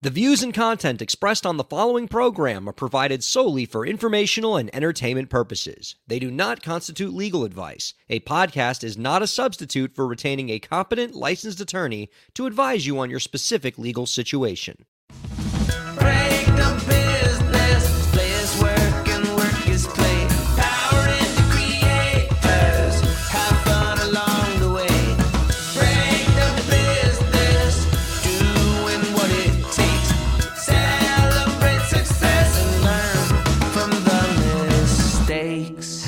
The views and content expressed on the following program are provided solely for informational and entertainment purposes. They do not constitute legal advice. A podcast is not a substitute for retaining a competent, licensed attorney to advise you on your specific legal situation. Break the business, play is work and work is play. Power into creators, have fun along the way. Break the business, doing what it takes. Celebrate success and learn from the mistakes.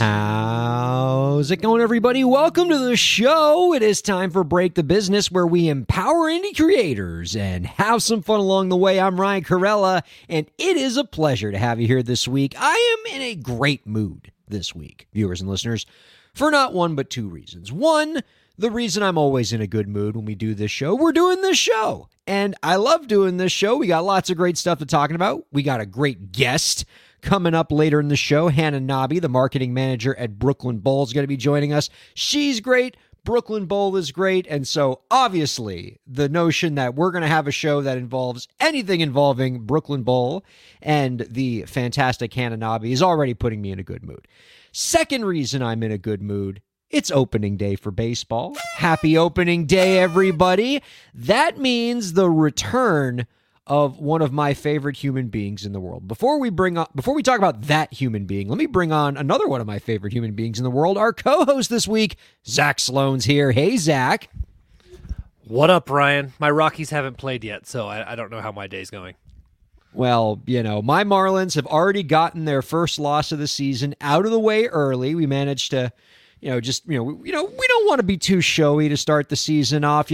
How's it going, everybody? Welcome to the show. It is time for Break the Business, where we empower indie creators and have some fun along the way. I'm Ryan Corella, and it is a pleasure to have you here this week. I am in a great mood this week, viewers and listeners, for not one but two reasons. One, the reason I'm always in a good mood when we do this show, we're doing this show. And I love doing this show. We got lots of great stuff to talk about. We got a great guest coming up later in the show. Hannah Nobby, the marketing manager at Brooklyn Bowl, is going to be joining us. She's great. Brooklyn Bowl is great. And so obviously the notion that we're going to have a show that involves anything involving Brooklyn Bowl and the fantastic Hannah Nobby is already putting me in a good mood. Second reason I'm in a good mood, it's opening day for baseball. Happy opening day, everybody. That means the return of one of my favorite human beings in the world. Before we talk about that human being, let me bring on another one of my favorite human beings in the world. Our co-host this week, Zach Sloan's here. Hey, Zach. What up, Ryan? My Rockies haven't played yet, so I don't know how my day's going. Well, my Marlins have already gotten their first loss of the season out of the way early. We managed to, we don't want to be too showy to start the season off.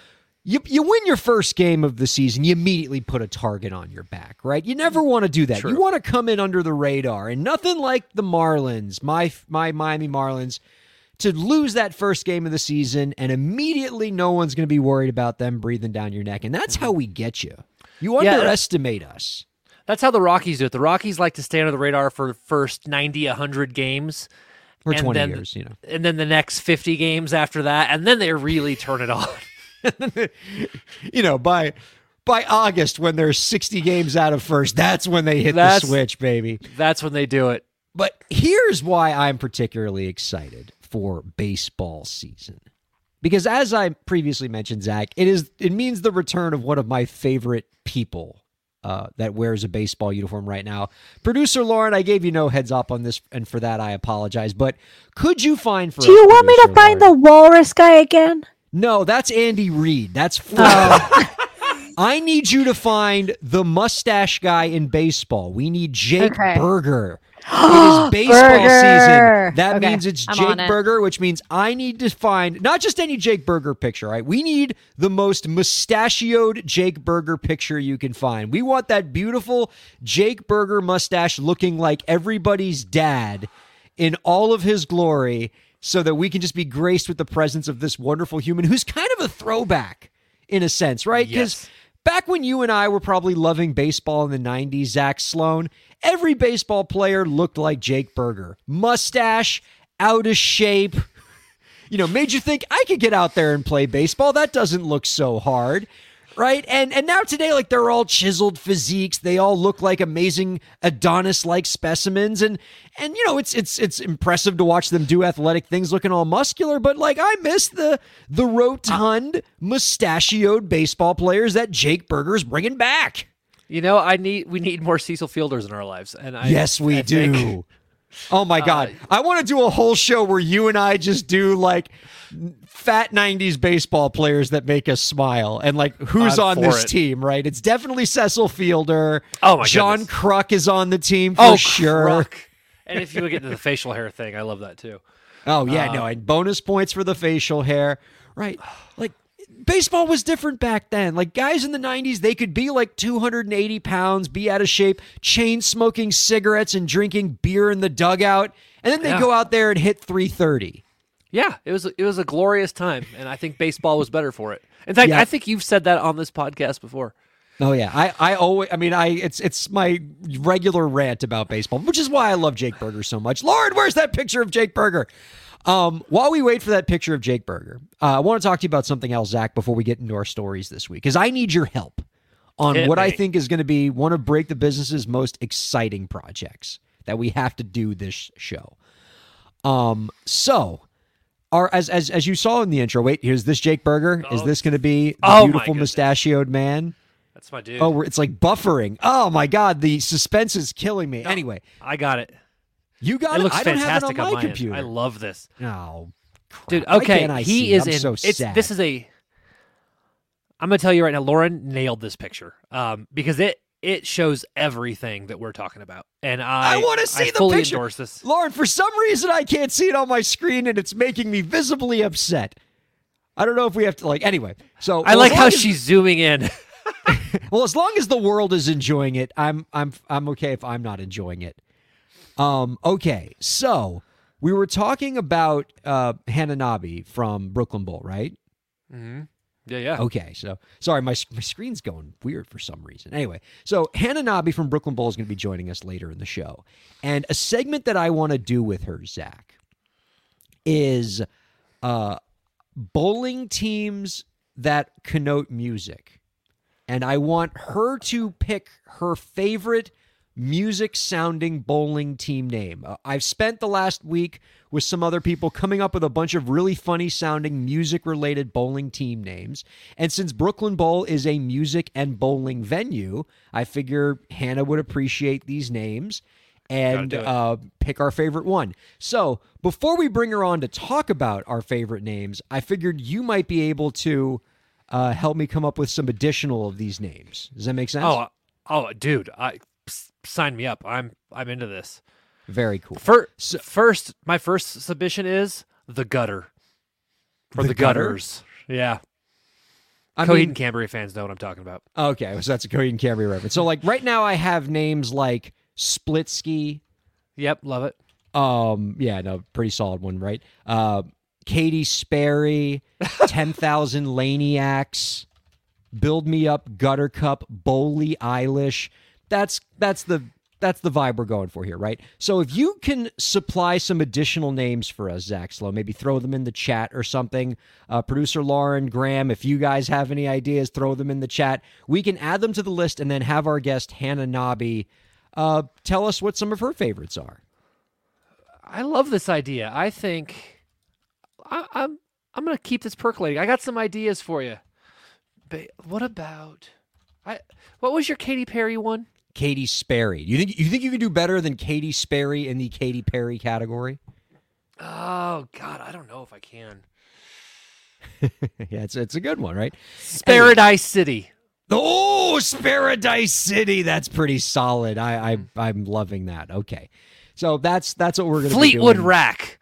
You win your first game of the season, you immediately put a target on your back, right? You never want to do that. True. You want to come in under the radar, and nothing like the Marlins, my Miami Marlins, to lose that first game of the season, and immediately no one's going to be worried about them breathing down your neck, and that's how we get you. You underestimate us. That's how the Rockies do it. The Rockies like to stay under the radar for the first 90, 100 games. For and 20 then, years, And then the next 50 games after that, and then they really turn it on. By August, when there's 60 games out of first, that's when they hit the switch, baby. That's when they do it. But here's why I'm particularly excited for baseball season. Because as I previously mentioned, Zach, it means the return of one of my favorite people that wears a baseball uniform right now. Producer Lauren, I gave you no heads up on this, and for that I apologize. But could you find for Do you want me to find the walrus guy again? No, that's Andy Reid. That's I need you to find the mustache guy in baseball. We need Jake Burger. It is baseball season. That means it's Jake Burger, which means I need to find not just any Jake Burger picture, right? We need the most mustachioed Jake Burger picture you can find. We want that beautiful Jake Burger mustache looking like everybody's dad in all of his glory, so that we can just be graced with the presence of this wonderful human who's kind of a throwback in a sense, right? Because back when you and I were probably loving baseball in the 90s, Zach Sloan, every baseball player looked like Jake Burger. Mustache, out of shape, made you think I could get out there and play baseball. That doesn't look so hard. Right? And now today, they're all chiseled physiques. They all look like amazing Adonis-like specimens. And it's impressive to watch them do athletic things looking all muscular. But I miss the rotund, mustachioed baseball players that Jake Burger's bringing back. We need more Cecil Fielders in our lives. And yes, we do. Oh my God. I want to do a whole show where you and I just do fat 90s baseball players that make us smile and who's on this team, right? It's definitely Cecil Fielder. Oh my John goodness. Kruk is on the team for sure. Kruk. And if you would get into the facial hair thing, I love that too. Oh yeah, and bonus points for the facial hair. Right. Baseball was different back then. Guys in the 90s, they could be 280 pounds, be out of shape, chain smoking cigarettes and drinking beer in the dugout, and then they go out there and hit 330. Yeah, it was a glorious time, and I think baseball was better for it. In fact, I think you've said that on this podcast before. Oh yeah, it's my regular rant about baseball, which is why I love Jake Burger so much. Lord, where's that picture of Jake Burger? While we wait for that picture of Jake Burger, I want to talk to you about something else, Zach, before we get into our stories this week, because I need your help on Hit what I me. think is going to be one of Break the Business's most exciting projects that we have to do this show. So, as you saw in the intro, wait, here's this Jake Berger. Is this going to be the Oh, my beautiful goodness. mustachioed man? That's my dude. Oh, it's like buffering. Oh my God, the suspense is killing me. Anyway, I got it. you got It it. looks I don't have it fantastic on my my end. computer. I love this. Oh, crap. Dude, Why okay, can't I he see it? is I'm in. so It's sad. this is a. I'm gonna tell you right now, Lauren nailed this picture, because it shows everything that we're talking about, and I want to see the fully picture. endorse this. Lauren, for some reason, I can't see it on my screen, and it's making me visibly upset. I don't know if we have to anyway. So I like as how long as- she's zooming in. Well, as long as the world is enjoying it, I'm okay if I'm not enjoying it. Okay, so we were talking about Hananabi from Brooklyn Bowl, right? Yeah. Okay, so sorry, my screen's going weird for some reason. Anyway, so Hananabi from Brooklyn Bowl is going to be joining us later in the show, and a segment that I want to do with her, Zach, is bowling teams that connote music, and I want her to pick her favorite music-sounding bowling team name. I've spent the last week with some other people coming up with a bunch of really funny-sounding music-related bowling team names, and since Brooklyn Bowl is a music and bowling venue, I figure Hannah would appreciate these names and pick our favorite one. So before we bring her on to talk about our favorite names, I figured you might be able to help me come up with some additional of these names. Does that make sense? Oh, dude, sign me up. I'm into this. Very cool. First, my first submission is the gutter. Or The the Gutter? gutters. Yeah. I Coheed mean, and Cambry fans know what I'm talking about. okay, so that's a Coheed and Cambry reference. So right now I have names like Splitsky. Yep, love it. Yeah, no, pretty solid one, right? Katy Sperry, 10,000 Laniacs, Build Me Up, Gutter Cup, Bowley Eilish. That's the vibe we're going for here, right? So if you can supply some additional names for us, Zach Slow, maybe throw them in the chat or something. Producer Lauren, Graham, if you guys have any ideas, throw them in the chat. We can add them to the list and then have our guest Hananabi tell us what some of her favorites are. I love this idea. I think I'm going to keep this percolating. I got some ideas for you. But what about what was your Katy Perry one? Katy Sperry. You think you can do better than Katy Sperry in the Katy Perry category? Oh God, I don't know if I can. Yeah, it's a good one, right? Paradise City. Oh, Paradise City. That's pretty solid. I'm loving that. Okay, so that's what we're gonna Fleetwood be doing. Rack.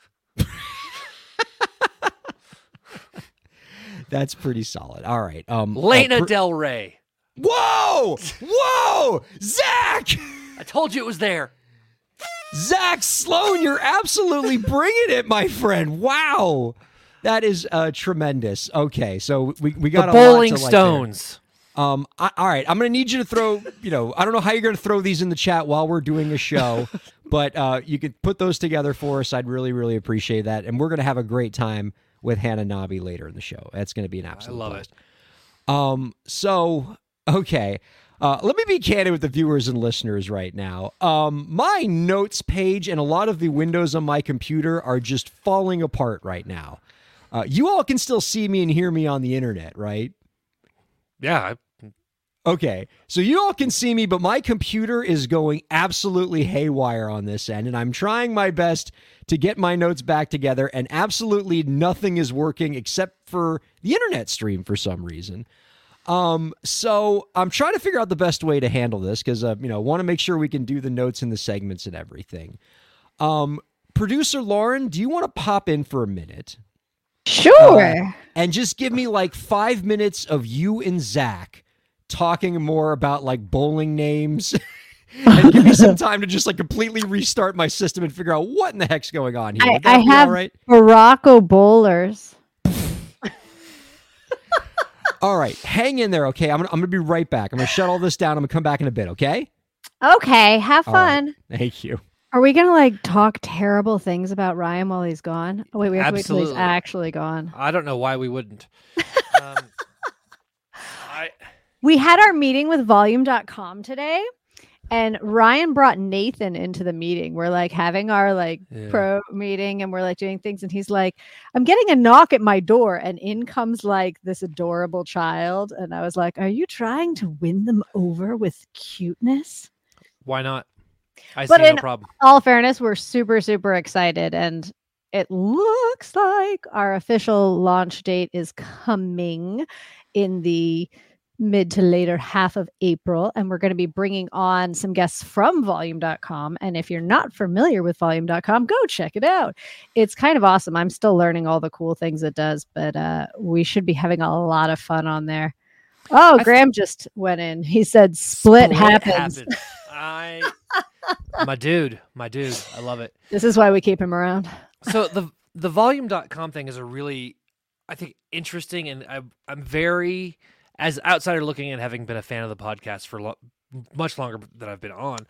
That's pretty solid. All right. Lana Del Rey. Whoa, Zach. I told you it was there. Zach Sloan, you're absolutely bringing it, my friend. Wow, that is tremendous. Okay, so we got The a Bowling lot to like there. Stones. All right, I'm going to need you to throw, I don't know how you're going to throw these in the chat while we're doing a show, but you could put those together for us. I'd really, really appreciate that. And we're going to have a great time with Hananabi later in the show. That's going to be an absolute love blast. it. So, okay. Let me be candid with the viewers and listeners right now. My notes page and a lot of the windows on my computer are just falling apart right now. You all can still see me and hear me on the internet, right? Yeah. Okay, so you all can see me, but my computer is going absolutely haywire on this end, and I'm trying my best to get my notes back together, and absolutely nothing is working except for the internet stream for some reason. So I'm trying to figure out the best way to handle this because, want to make sure we can do the notes and the segments and everything. Producer Lauren, do you want to pop in for a minute? Sure. And just give me like 5 minutes of you and Zach talking more about like bowling names and give me some time to just like completely restart my system and figure out what in the heck's going on here. Would that I be have all right? Morocco bowlers. All right, hang in there, okay? I'm gonna be right back. I'm gonna shut all this down. I'm gonna come back in a bit, okay? Okay, have All right. fun. Thank you. Are we gonna like talk terrible things about Ryan while he's gone? Oh, wait, we have to wait till he's Absolutely. actually gone. I don't know why we wouldn't. We had our meeting with volume.com today, and Ryan brought Nathan into the meeting. We're like having our pro meeting, and we're like doing things, and he's like, I'm getting a knock at my door, and in comes like this adorable child. And I was like, are you trying to win them over with cuteness? Why not? I But see no in problem. all fairness, we're super, super excited, and it looks like our official launch date is coming in the mid to later half of April, and we're going to be bringing on some guests from volume.com. And if you're not familiar with volume.com, go check it out. It's kind of awesome. I'm still learning all the cool things it does, but we should be having a lot of fun on there. Oh, Graham just went in. He said split happens. My dude. I love it. This is why we keep him around. So the volume.com thing is a really, I think, interesting, and I'm very, as outsider looking and having been a fan of the podcast for much longer than I've been on,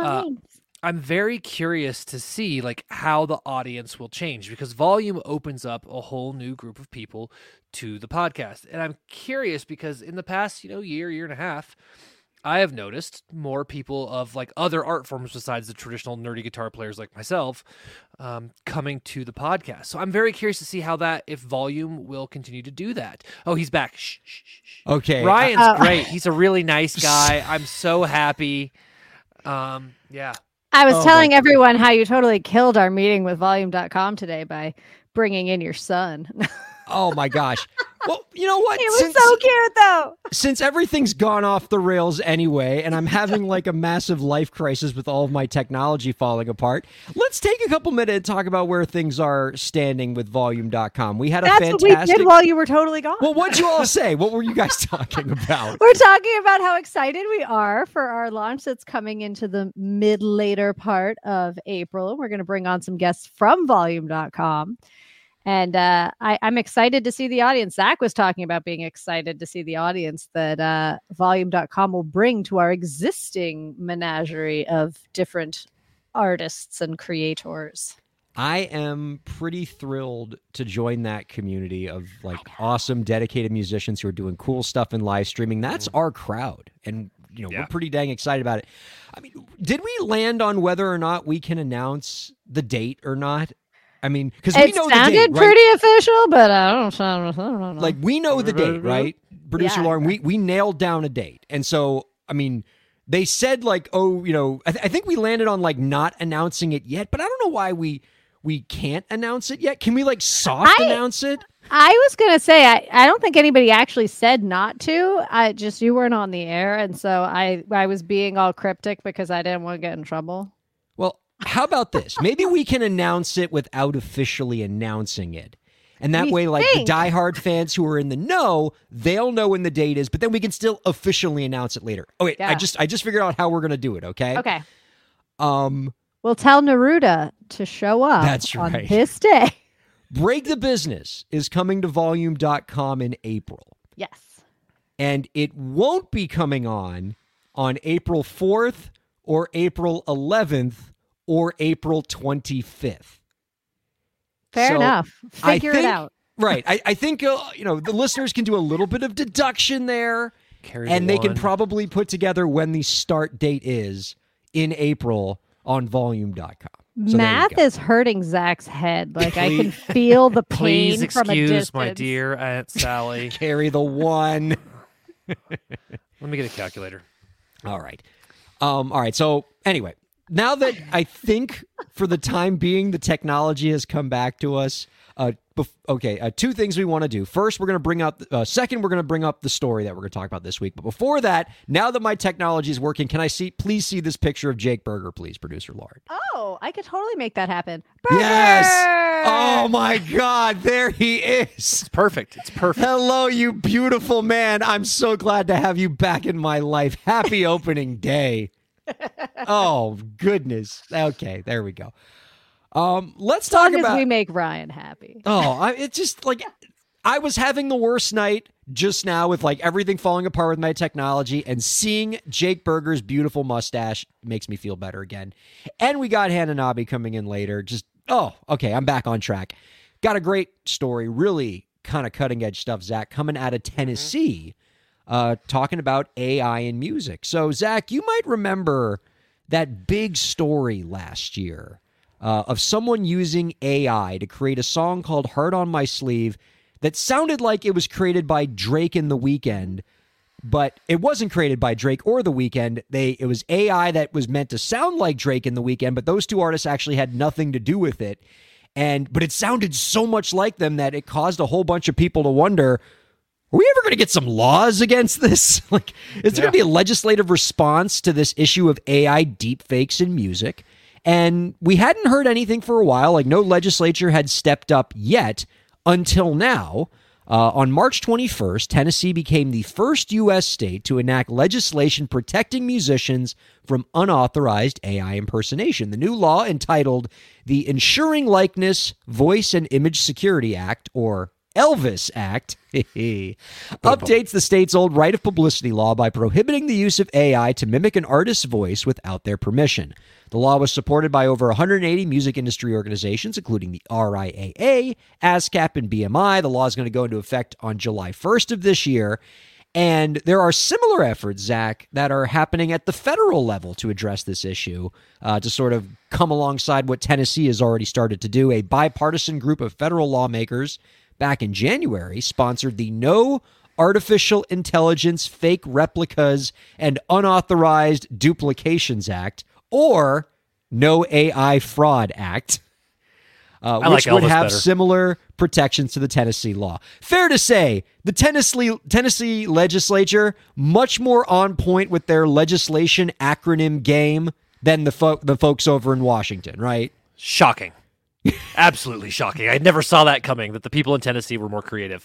I'm very curious to see like how the audience will change, because volume opens up a whole new group of people to the podcast. And I'm curious because in the past, year and a half, I have noticed more people of like other art forms besides the traditional nerdy guitar players like myself coming to the podcast. So I'm very curious to see if Volume will continue to do that. Oh, he's back. Shh. Okay. Ryan's great. He's a really nice guy. I'm so happy. Yeah. I was telling everyone how you totally killed our meeting with volume.com today by bringing in your son. Oh my gosh. Well, you know what? He was so cute though. Since everything's gone off the rails anyway, and I'm having like a massive life crisis with all of my technology falling apart, let's take a couple minutes to talk about where things are standing with volume.com. We had That's what we did while you were totally gone. Well, what'd you all say? What were you guys talking about? We're talking about how excited we are for our launch that's coming into the later part of April. We're going to bring on some guests from volume.com. And I'm excited to see the audience. Zach was talking about being excited to see the audience that volume.com will bring to our existing menagerie of different artists and creators. I am pretty thrilled to join that community of like awesome, dedicated musicians who are doing cool stuff in live streaming. That's our crowd. And, we're pretty dang excited about it. I mean, did we land on whether or not we can announce the date or not? I mean, because we know the date, right? It sounded pretty official, but I don't know. Like, we know the date, right? Producer Lauren, we nailed down a date. And so, I mean, they said like, I think we landed on like not announcing it yet, but I don't know why we can't announce it yet. Can we like announce it? I was going to say, I don't think anybody actually said not to. You weren't on the air. And so I was being all cryptic because I didn't want to get in trouble. Well, how about this? Maybe we can announce it without officially announcing it. And that way, like the diehard fans who are in the know, they'll know when the date is, but then we can still officially announce it later. Oh, wait, yeah. I just figured out how we're going to do it, okay? Okay. We'll tell Neruda to show up on this day. Break the Business is coming to volume.com in April. Yes. And it won't be coming on April 4th or April 11th or April 25th. Fair enough. Figure it out. Right. I think, the listeners can do a little bit of deduction there. They can probably put together when the start date is in April on volume.com. So Math is hurting Zach's head. Like, I can feel the pain Please from a distance. excuse my dear Aunt Sally. Carry the one. Let me get a calculator. All right. So anyway, now that I think for the time being the technology has come back to us, two things we want to do. First, we're going to bring up. Second, we're going to bring up the story that we're going to talk about this week. But before that, now that my technology is working, can I please see this picture of Jake Berger, please, producer Lauren? Oh, I could totally make that happen. Berger! Yes. Oh my God, there he is. It's perfect. Hello, you beautiful man. I'm so glad to have you back in my life. Happy opening day. Oh goodness. Okay, there we go. Let's talk about. We make Ryan happy. It's just like I was having the worst night just now with like everything falling apart with my technology, and seeing Jake Berger's beautiful mustache makes me feel better again. And we got Hananabi coming in later. Okay, I'm back on track. Got a great story, really kind of cutting edge stuff, Zach, coming out of Tennessee. talking about AI in music. So, Zach, you might remember that big story last year of someone using AI to create a song called Heart on My Sleeve that sounded like it was created by Drake and The Weeknd, but it wasn't created by Drake or The Weeknd. It was AI that was meant to sound like Drake and The Weeknd, but those two artists actually had nothing to do with it. But it sounded so much like them that it caused a whole bunch of people to wonder, are we ever going to get some laws against this? Like, is there going to be a legislative response to this issue of AI deepfakes in music? And we hadn't heard anything for a while. Like, no legislature had stepped up yet until now. On March 21st, Tennessee became the first U.S. state to enact legislation protecting musicians from unauthorized AI impersonation. The new law, entitled the Ensuring Likeness, Voice, and Image Security Act, or Elvis Act, updates the state's old right of publicity law by prohibiting the use of AI to mimic an artist's voice without their permission. The law was supported by over 180 music industry organizations, including the RIAA, ASCAP, and BMI. The law is going to go into effect on July 1st of this year. And there are similar efforts, Zach, that are happening at the federal level to address this issue, to sort of come alongside what Tennessee has already started to do. A bipartisan group of federal lawmakers back in January sponsored the No Artificial Intelligence Fake Replicas and Unauthorized Duplications Act, or No AI Fraud Act, which would have better. Similar protections to the Tennessee law. Fair to say, the Tennessee legislature much more on point with their legislation acronym game than the folks over in Washington, right? Shocking. Absolutely shocking. I never saw that coming, that the people in Tennessee were more creative.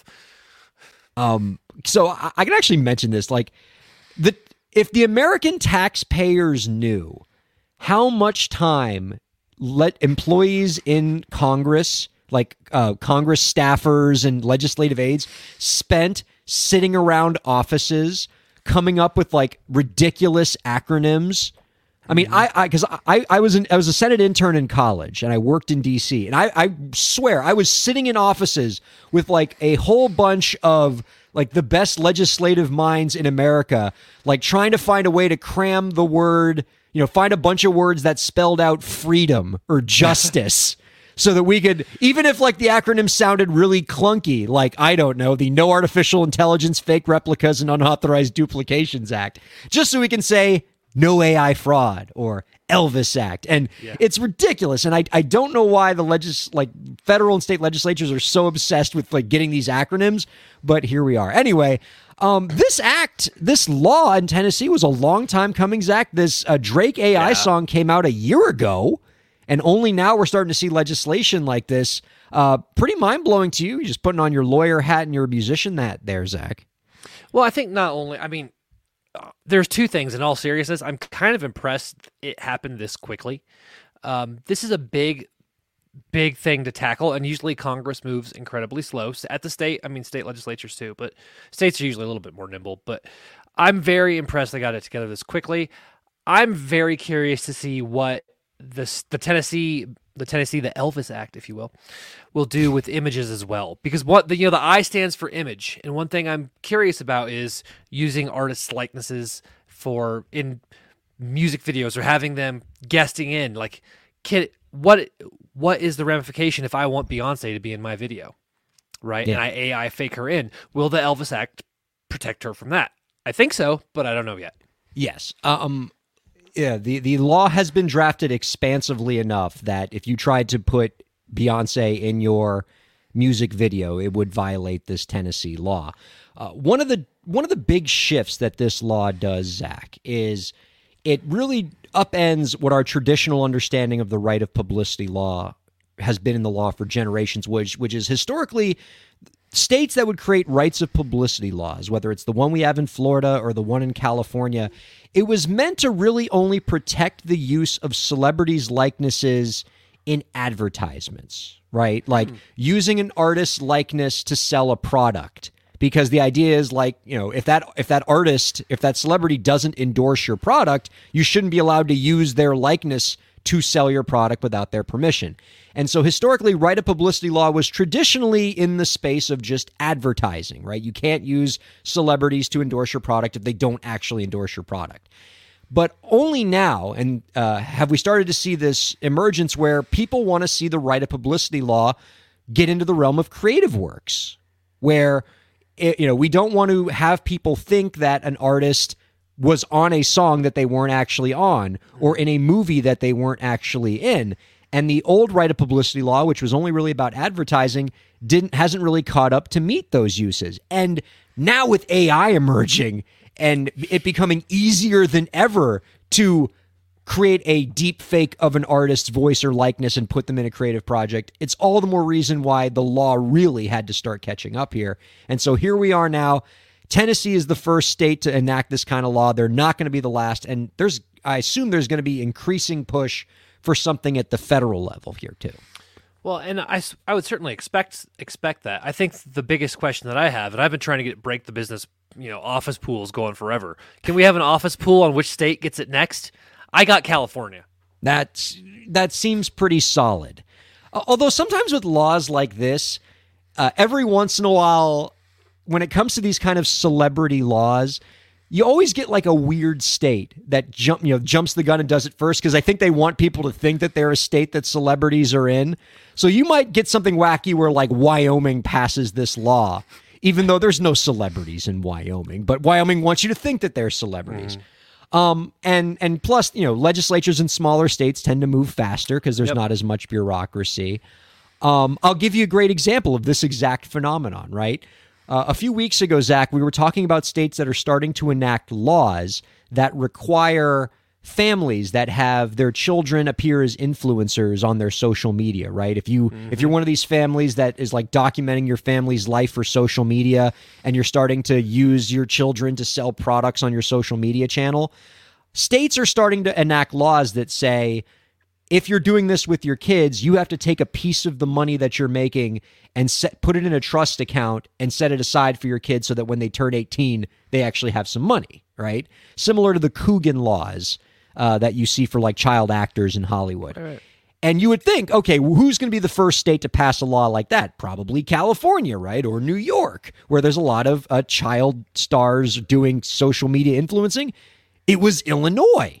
So I can actually mention this. Like, if the American taxpayers knew how much time employees in Congress, like Congress staffers and legislative aides, spent sitting around offices coming up with like ridiculous acronyms. I mean, I was a Senate intern in college, and I worked in D.C., and I swear I was sitting in offices with like a whole bunch of like the best legislative minds in America, like trying to find a way to cram the word, find a bunch of words that spelled out freedom or justice. So that we could, even if like the acronym sounded really clunky, like, I don't know, the No Artificial Intelligence Fake Replicas and Unauthorized Duplications Act, just so we can say No AI Fraud or Elvis Act. And it's ridiculous. And I don't know why the federal and state legislatures are so obsessed with like getting these acronyms, but here we are. Anyway, this law in Tennessee was a long time coming, Zach. This Drake AI song came out a year ago, and only now we're starting to see legislation like this. Pretty mind-blowing to you. You're just putting on your lawyer hat and your musician hat there, Zach. Well, I think there's two things. In all seriousness, I'm kind of impressed it happened this quickly. This is a big thing to tackle, and usually Congress moves incredibly slow. At the state legislatures too, but states are usually a little bit more nimble. But I'm very impressed they got it together this quickly. I'm very curious to see what the Elvis Act, if you will do with images as well. Because the I stands for image, and one thing I'm curious about is using artists' likenesses in music videos or having them guesting in. Like, what is the ramification if I want Beyonce to be in my video, right? Yeah. And I AI fake her in. Will the Elvis Act protect her from that? I think so, but I don't know yet. Yes. Yeah, the law has been drafted expansively enough that if you tried to put Beyonce in your music video, it would violate this Tennessee law. One of the big shifts that this law does, Zach, is it really upends what our traditional understanding of the right of publicity law has been in the law for generations, which is historically states that would create rights of publicity laws, whether it's the one we have in Florida or the one in California, it was meant to really only protect the use of celebrities' likenesses in advertisements, right? Like using an artist's likeness to sell a product. Because the idea is like, if that celebrity doesn't endorse your product, you shouldn't be allowed to use their likeness to sell your product without their permission. And so historically, right of publicity law was traditionally in the space of just advertising, right? You can't use celebrities to endorse your product if they don't actually endorse your product. But only now, and have we started to see this emergence where people want to see the right of publicity law get into the realm of creative works, where we don't want to have people think that an artist was on a song that they weren't actually on, or in a movie that they weren't actually in. And the old right of publicity law, which was only really about advertising, hasn't really caught up to meet those uses. And now with AI emerging and it becoming easier than ever to create a deep fake of an artist's voice or likeness and put them in a creative project, it's all the more reason why the law really had to start catching up here. And so here we are now. Tennessee is the first state to enact this kind of law. They're not going to be the last. And I assume there's going to be increasing push for something at the federal level here too. Well, and I would certainly expect that. I think the biggest question that I have, and I've been trying to break the business, office pools going forever. Can we have an office pool on which state gets it next? I got California. That seems pretty solid. Although sometimes with laws like this, every once in a while, when it comes to these kind of celebrity laws, you always get like a weird state that jumps the gun and does it first, because I think they want people to think that they're a state that celebrities are in. So you might get something wacky where like Wyoming passes this law, even though there's no celebrities in Wyoming, but Wyoming wants you to think that they're celebrities. And plus, legislatures in smaller states tend to move faster because there's not as much bureaucracy. I'll give you a great example of this exact phenomenon, right? A few weeks ago, Zach, we were talking about states that are starting to enact laws that require families that have their children appear as influencers on their social media, right? If you're one of these families that is like documenting your family's life for social media and you're starting to use your children to sell products on your social media channel, states are starting to enact laws that say, if you're doing this with your kids, you have to take a piece of the money that you're making and put it in a trust account and set it aside for your kids so that when they turn 18, they actually have some money, right? Similar to the Coogan laws that you see for like child actors in Hollywood. Right. And you would think, okay, who's going to be the first state to pass a law like that? Probably California, right? Or New York, where there's a lot of child stars doing social media influencing. It was Illinois.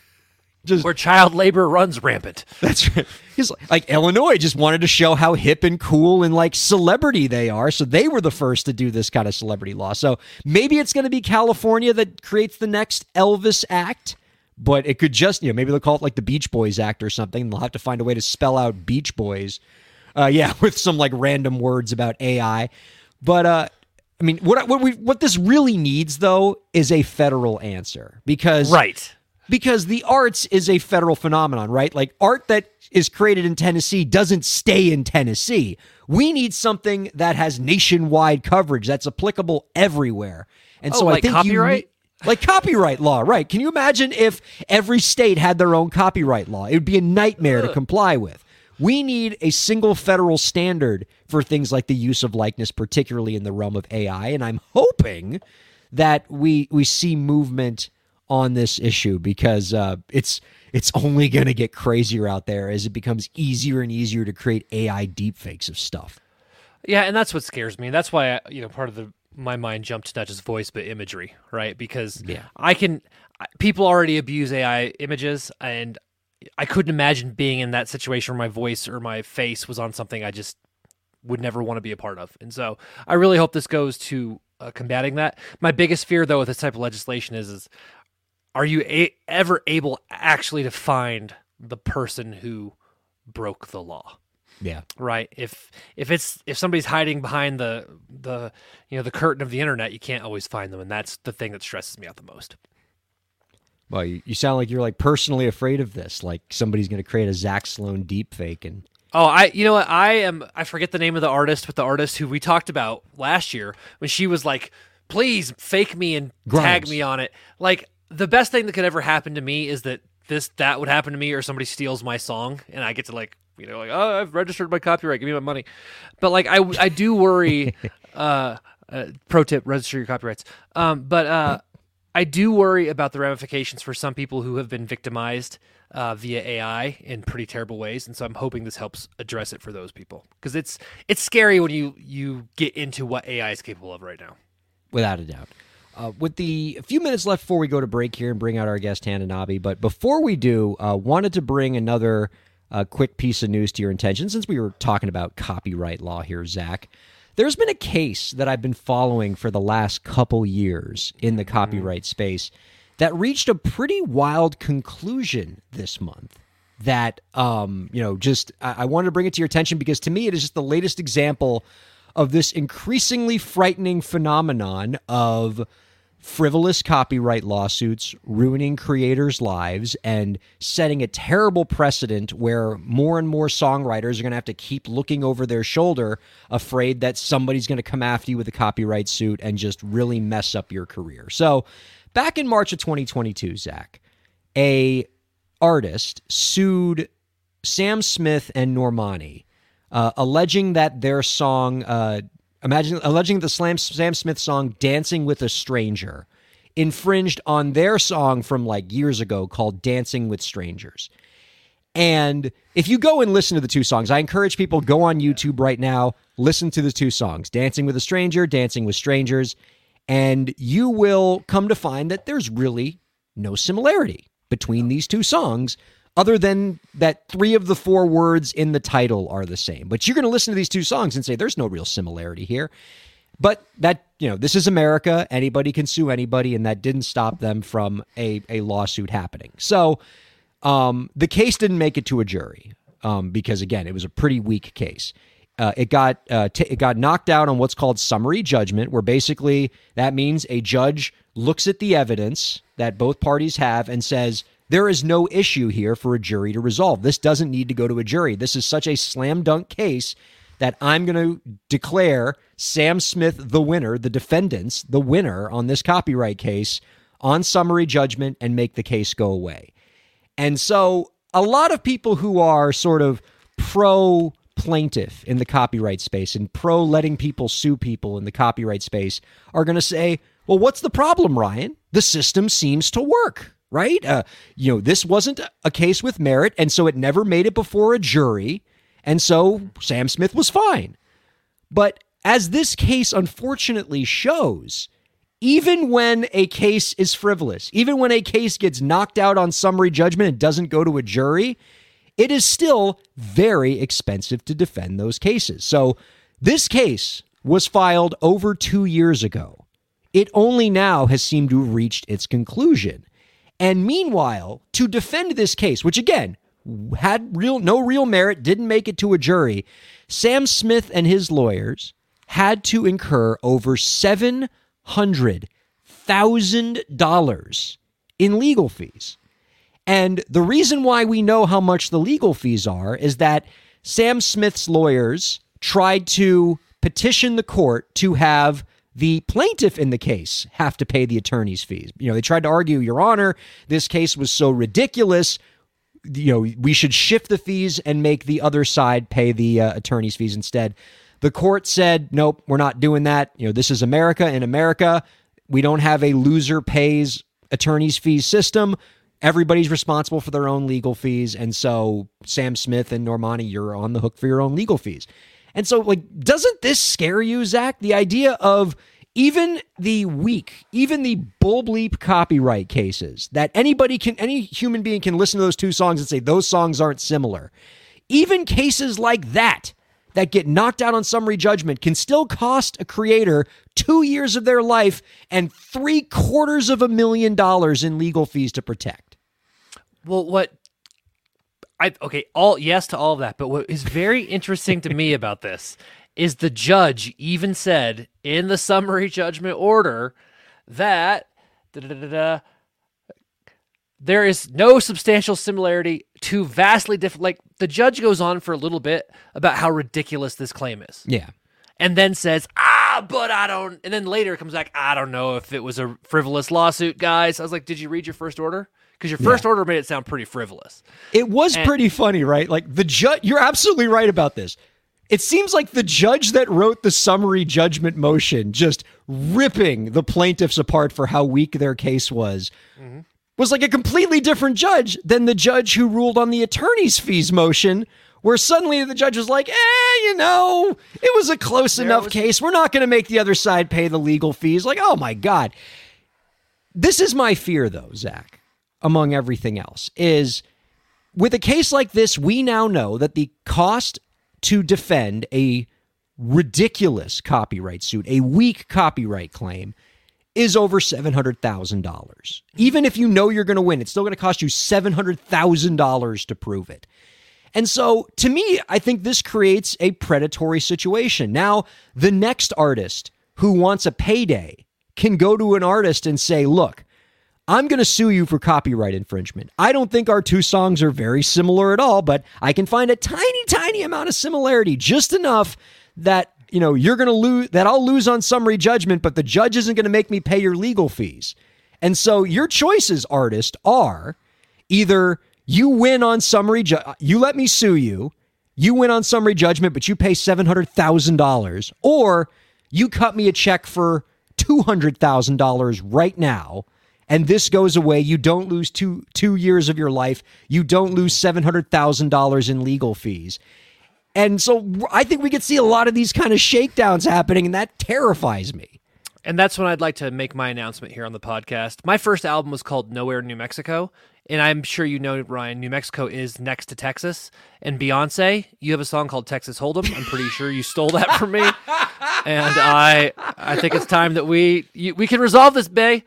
Where child labor runs rampant. That's right. He's like Illinois just wanted to show how hip and cool and like celebrity they are. So they were the first to do this kind of celebrity law. So maybe it's going to be California that creates the next Elvis Act, but it could just, maybe they'll call it like the Beach Boys Act or something. They'll have to find a way to spell out Beach Boys. With some like random words about AI. But I mean, what this really needs though is a federal answer because the arts is a federal phenomenon, right? Like art that is created in Tennessee doesn't stay in Tennessee. We need something that has nationwide coverage that's applicable everywhere. And so I think copyright? Like copyright law, right? Can you imagine if every state had their own copyright law? It would be a nightmare to comply with. We need a single federal standard for things like the use of likeness, particularly in the realm of AI. And I'm hoping that we see movement on this issue because it's only going to get crazier out there as it becomes easier and easier to create AI deepfakes of stuff. Yeah, and that's what scares me. That's why part of my mind jumped to not just voice but imagery, right? Because people already abuse AI images, and I couldn't imagine being in that situation where my voice or my face was on something I just would never want to be a part of. And so I really hope this goes to combating that. My biggest fear, though, with this type of legislation is are you ever able actually to find the person who broke the law? Yeah. Right. If somebody's hiding behind the curtain of the internet, you can't always find them, and that's the thing that stresses me out the most. Well, you sound like you're like personally afraid of this. Like somebody's going to create a Zach Sloan deepfake and. Oh, I forget the name of the artist, but the artist who we talked about last year when she was like, "Please fake me and tag me on it." Like the best thing that could ever happen to me is that would happen to me, or somebody steals my song and I get to oh, I've registered my copyright, give me my money. But like I do worry. Pro tip: register your copyrights. But I do worry about the ramifications for some people who have been victimized via AI in pretty terrible ways, and so I'm hoping this helps address it for those people, because it's scary when you get into what AI is capable of right now. Without a doubt. With a few minutes left before we go to break here and bring out our guest Hananabi, but before we do, wanted to bring another quick piece of news to your attention, since we were talking about copyright law here, Zach. There's been a case that I've been following for the last couple years in the copyright space that reached a pretty wild conclusion this month that, I wanted to bring it to your attention because to me it is just the latest example of this increasingly frightening phenomenon of frivolous copyright lawsuits ruining creators' lives and setting a terrible precedent where more and more songwriters are going to have to keep looking over their shoulder, afraid that somebody's going to come after you with a copyright suit and just really mess up your career. So back in March of 2022, Zach, a artist sued Sam Smith and Normani, alleging that their song, alleging the Sam Smith song "Dancing with a Stranger" infringed on their song from like years ago called "Dancing with Strangers." And if you go and listen to the two songs, I encourage people, go on YouTube right now, listen to the two songs, "Dancing with a Stranger," "Dancing with Strangers," and you will come to find that there's really no similarity between these two songs, other than that 3 of the 4 words in the title are the same. But you're going to listen to these two songs and say, there's no real similarity here. But that, this is America. Anybody can sue anybody, and that didn't stop them from a lawsuit happening. So the case didn't make it to a jury because, again, it was a pretty weak case. It got knocked out on what's called summary judgment, where basically that means a judge looks at the evidence that both parties have and says, there is no issue here for a jury to resolve. This doesn't need to go to a jury. This is such a slam dunk case that I'm going to declare Sam Smith the winner, the defendants the winner on this copyright case on summary judgment, and make the case go away. And so a lot of people who are sort of pro plaintiff in the copyright space and pro letting people sue people in the copyright space are going to say, well, what's the problem, Ryan? The system seems to work. Right? This wasn't a case with merit, and so it never made it before a jury, and so Sam Smith was fine. But as this case unfortunately shows, even when a case is frivolous, even when a case gets knocked out on summary judgment and doesn't go to a jury, it is still very expensive to defend those cases. So this case was filed over 2 years ago. It only now has seemed to have reached its conclusion. And meanwhile, to defend this case, which again had no real merit, didn't make it to a jury, Sam Smith and his lawyers had to incur over $700,000 in legal fees. And the reason why we know how much the legal fees are is that Sam Smith's lawyers tried to petition the court to have the plaintiff in the case have to pay the attorney's fees. They tried to argue, Your Honor, this case was so ridiculous, we should shift the fees and make the other side pay the attorney's fees instead. The court said, nope, we're not doing that. This is America. In America, we don't have a loser pays attorney's fees system. Everybody's responsible for their own legal fees. And so Sam Smith and Normani, you're on the hook for your own legal fees. And so, doesn't this scare you, Zach? The idea of even the weak, even the bull bleep copyright cases that any human being can listen to those two songs and say those songs aren't similar. Even cases like that get knocked out on summary judgment can still cost a creator 2 years of their life and $750,000 in legal fees to protect. Well, yes to all of that, but what is very interesting to me about this is the judge even said in the summary judgment order that there is no substantial similarity to vastly different. The judge goes on for a little bit about how ridiculous this claim is. Yeah. And then says, but I don't, and then later comes back, I don't know if it was a frivolous lawsuit, guys. I was like, did you read your first order? Because your first order made it sound pretty frivolous. It was pretty funny, right? The judge, you're absolutely right about this. It seems like the judge that wrote the summary judgment motion, just ripping the plaintiffs apart for how weak their case was like a completely different judge than the judge who ruled on the attorney's fees motion, where suddenly the judge was like, it was a close enough case. We're not going to make the other side pay the legal fees. Like, oh my God. This is my fear, though, Zach, among everything else, is with a case like this, we now know that the cost to defend a ridiculous copyright suit, a weak copyright claim, is over $700,000. Even if you know you're going to win, it's still going to cost you $700,000 to prove it. And so, to me, I think this creates a predatory situation. Now, the next artist who wants a payday can go to an artist and say, look, I'm going to sue you for copyright infringement. I don't think our two songs are very similar at all, but I can find a tiny, tiny amount of similarity, just enough that, you're going to lose, that I'll lose on summary judgment, but the judge isn't going to make me pay your legal fees. And so your choices, artist, are either you win on summary, you let me sue you, you win on summary judgment, but you pay $700,000, or you cut me a check for $200,000 right now, and this goes away. You don't lose two years of your life. You don't lose $700,000 in legal fees. And so I think we could see a lot of these kind of shakedowns happening, and that terrifies me. And that's when I'd like to make my announcement here on the podcast. My first album was called Nowhere, New Mexico. And I'm sure you know, Ryan, New Mexico is next to Texas. And Beyonce, you have a song called Texas Hold'em. I'm pretty sure you stole that from me. And I think it's time that we can resolve this, Bay.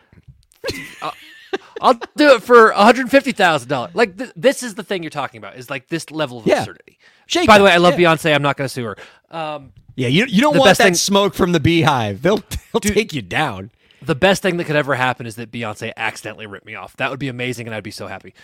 I'll do it for $150,000. Like, this is the thing you're talking about, is like this level of absurdity. By the way, I love Beyonce. I'm not going to sue her. You don't want that smoke from the Beehive. They'll take you down. The best thing that could ever happen is that Beyonce accidentally ripped me off. That would be amazing, and I'd be so happy.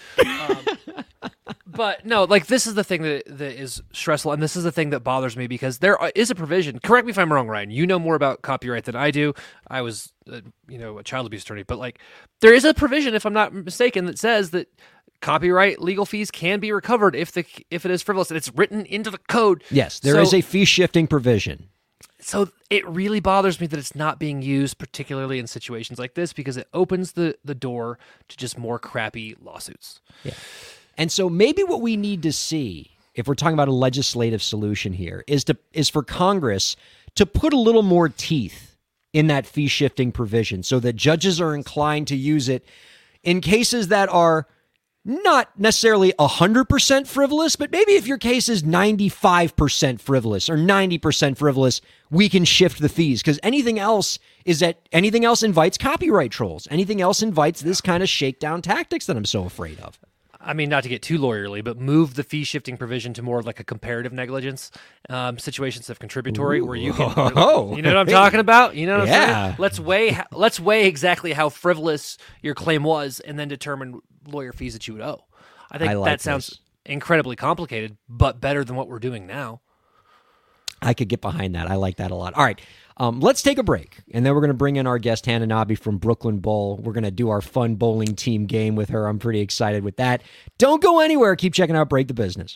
But no, like, this is the thing that is stressful, and this is the thing that bothers me, because there is a provision. Correct me if I'm wrong, Ryan. You know more about copyright than I do. I was, a child abuse attorney, but like, there is a provision, if I'm not mistaken, that says that copyright legal fees can be recovered if it is frivolous, and it's written into the code. Yes, there is a fee shifting provision. So it really bothers me that it's not being used, particularly in situations like this, because it opens the door to just more crappy lawsuits. Yeah. And so maybe what we need to see, if we're talking about a legislative solution here, is for Congress to put a little more teeth in that fee shifting provision so that judges are inclined to use it in cases that are not necessarily 100% frivolous, but maybe if your case is 95% frivolous or 90% frivolous, we can shift the fees, because anything else invites copyright trolls. Anything else invites this kind of shakedown tactics that I'm so afraid of. I mean, not to get too lawyerly, but move the fee shifting provision to more of like a comparative negligence situations of contributory, where you can, you know what I'm talking about? You know what I'm saying? Let's weigh exactly how frivolous your claim was, and then determine lawyer fees that you would owe. I think that sounds incredibly complicated, but better than what we're doing now. I could get behind that. I like that a lot. All right, let's take a break, and then we're going to bring in our guest, Hannah Nobby from Brooklyn Bowl. We're going to do our fun bowling team game with her. I'm pretty excited with that. Don't go anywhere. Keep checking out Break the Business.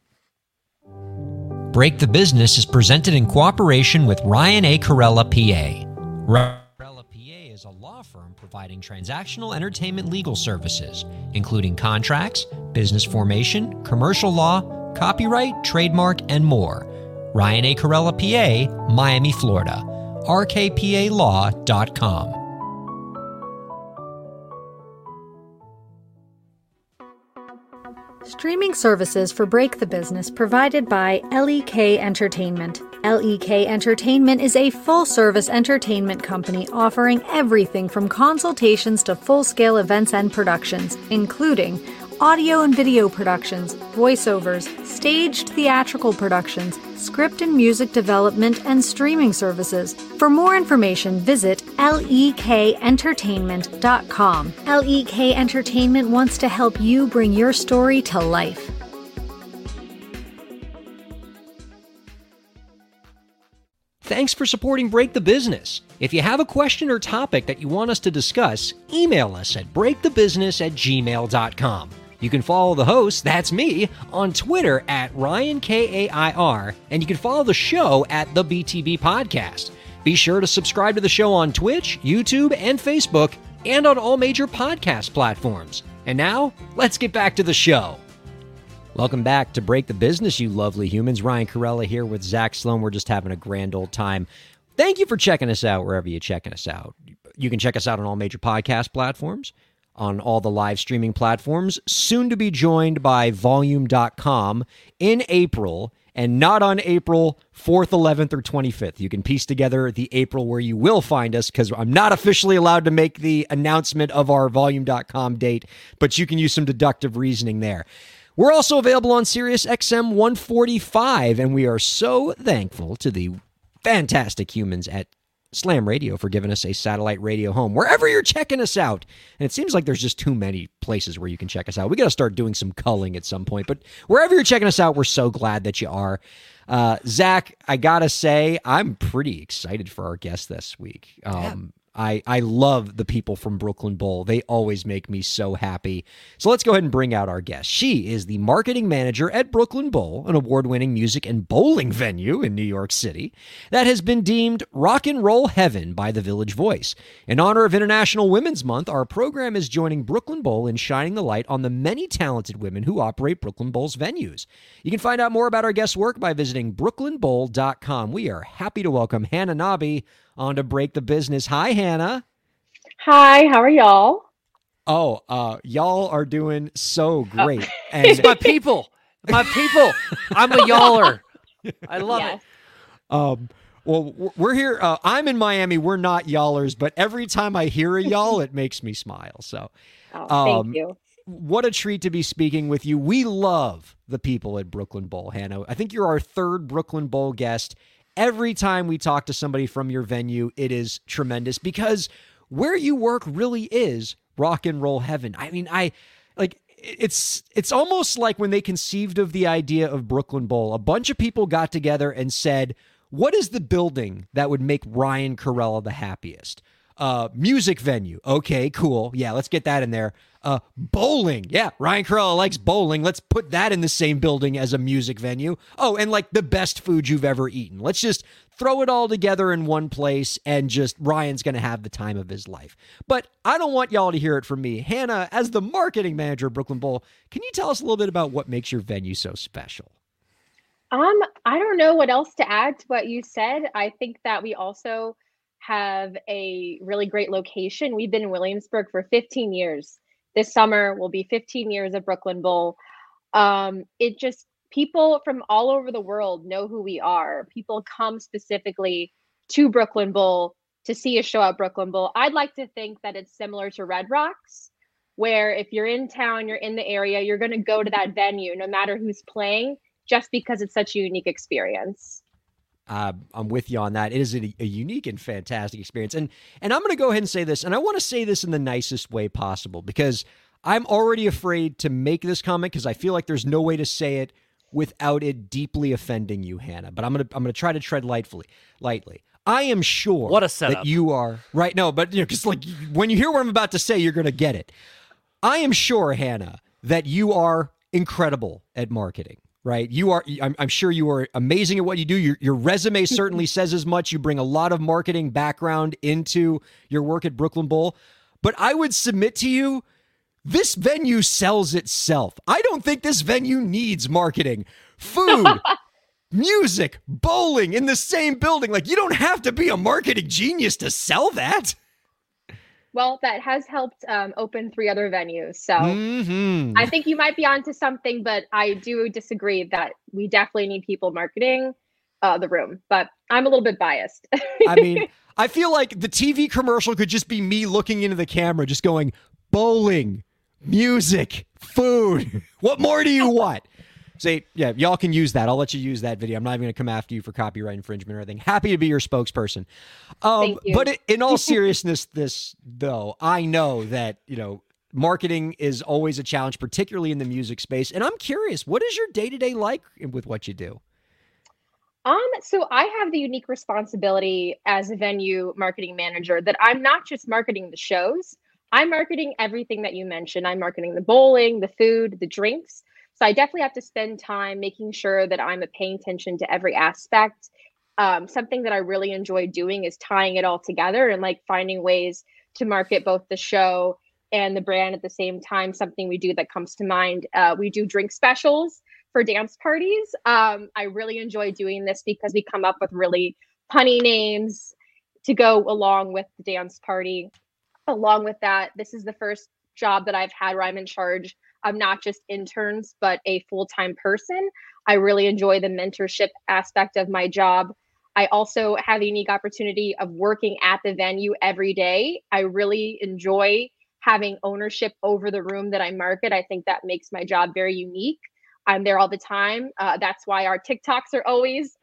Break the Business is presented in cooperation with Ryan A. Carella, PA. Carella, PA is a law firm providing transactional entertainment legal services, including contracts, business formation, commercial law, copyright, trademark, and more. Ryan A. Carella, PA, Miami, Florida. rkpalaw.com. Streaming services for Break the Business provided by LEK Entertainment. LEK Entertainment is a full-service entertainment company offering everything from consultations to full-scale events and productions, including audio and video productions, voiceovers, staged theatrical productions, script and music development, and streaming services. For more information, visit lekentertainment.com. LEK Entertainment wants to help you bring your story to life. Thanks for supporting Break the Business. If you have a question or topic that you want us to discuss, email us at breakthebusiness@gmail.com. You can follow the host, that's me, on Twitter at Ryan Kair, and you can follow the show at the BTB Podcast. Be sure to subscribe to the show on Twitch, YouTube, and Facebook, and on all major podcast platforms. And now, let's get back to the show. Welcome back to Break the Business, you lovely humans. Ryan Kairalla here with Zach Sloan. We're just having a grand old time. Thank you for checking us out wherever you're checking us out. You can check us out on all major podcast platforms, on all the live streaming platforms, soon to be joined by Volume.com in April, and not on April 4th, 11th, or 25th. You can piece together the April where you will find us, because I'm not officially allowed to make the announcement of our Volume.com date, but you can use some deductive reasoning there. We're also available on Sirius XM 145, and we are so thankful to the fantastic humans at Slam Radio for giving us a satellite radio home wherever you're checking us out. And it seems like there's just too many places where you can check us out. We got to start doing some culling at some point, but wherever you're checking us out, we're so glad that you are. Zach, I gotta say, I'm pretty excited for our guest this week. I love the people from Brooklyn Bowl. They always make me so happy. So let's go ahead and bring out our guest. She is the marketing manager at Brooklyn Bowl, an award-winning music and bowling venue in New York City that has been deemed rock and roll heaven by the Village Voice. In honor of International Women's Month, our program is joining Brooklyn Bowl in shining the light on the many talented women who operate Brooklyn Bowl's venues. You can find out more about our guest's work by visiting brooklynbowl.com. We are happy to welcome Hannah Nobby on to Break the Business. Hi, Hannah. Hi, how are y'all? Oh, y'all are doing so great. And It's my people. My people. I'm a yaller. I love Yes. it. well, we're here. I'm in Miami. We're not y'allers, but every time I hear a y'all, it makes me smile. So Thank you. what a treat to be speaking with you. We love the people at Brooklyn Bowl, Hannah. I think you're our third Brooklyn Bowl guest. Every time we talk to somebody from your venue, it is tremendous because where you work really is rock and roll heaven. I mean, it's almost like when they conceived of the idea of Brooklyn Bowl, a bunch of people got together and said, what is the building that would make Ryan Kairalla the happiest? Music venue. Okay, cool. Yeah, let's get that in there. Bowling. Yeah, Ryan Kairalla likes bowling. Let's put that in the same building as a music venue. Oh, and like the best food you've ever eaten. Let's just throw it all together in one place and just Ryan's going to have the time of his life. But I don't want y'all to hear it from me. Hannah, as the marketing manager of Brooklyn Bowl, can you tell us a little bit about what makes your venue so special? I don't know what else to add to what you said. I think that we also have a really great location. We've been in Williamsburg for 15 years. This summer will be 15 years of Brooklyn Bowl. It just, people from all over the world know who we are. People come specifically to Brooklyn Bowl to see a show at Brooklyn Bowl. I'd like to think that it's similar to Red Rocks, where if you're in town, you're in the area, you're going to go to that venue no matter who's playing, just because it's such a unique experience. I'm with you on that. It is a unique and fantastic experience. And I'm going to go ahead and say this, and I want to say this in the nicest way possible, because I'm already afraid to make this comment because I feel like there's no way to say it without it deeply offending you, Hannah. But I'm going to try to tread lightly. I am sure What a setup. that you are right. No, but because like when you hear what I'm about to say, you're going to get it. I am sure, Hannah, that you are incredible at marketing. Right. You are. I'm sure you are amazing at what you do. Your resume certainly says as much. You bring a lot of marketing background into your work at Brooklyn Bowl. But I would submit to you, this venue sells itself. I don't think this venue needs marketing. Food, music, bowling in the same building. Like, you don't have to be a marketing genius to sell that. Well, that has helped open 3 other venues. So I think you might be onto something, but I do disagree that we definitely need people marketing the room. But I'm a little bit biased. I mean, I feel like the TV commercial could just be me looking into the camera, just going, bowling, music, food. What more do you want? Say, yeah, y'all can use that. I'll let you use that video. I'm not even going to come after you for copyright infringement or anything. Happy to be your spokesperson. Thank you. But in all seriousness, though, I know that, marketing is always a challenge, particularly in the music space. And I'm curious, what is your day-to-day like with what you do? So I have the unique responsibility as a venue marketing manager that I'm not just marketing the shows. I'm marketing everything that you mentioned. I'm marketing the bowling, the food, the drinks. So I definitely have to spend time making sure that I'm paying attention to every aspect. Something that I really enjoy doing is tying it all together and like finding ways to market both the show and the brand at the same time. Something we do that comes to mind. We do drink specials for dance parties. I really enjoy doing this because we come up with really punny names to go along with the dance party. Along with that, this is the first job that I've had where I'm in charge of not just interns, but a full-time person. I really enjoy the mentorship aspect of my job. I also have a unique opportunity of working at the venue every day. I really enjoy having ownership over the room that I market. I think that makes my job very unique. I'm there all the time. That's why our TikToks are always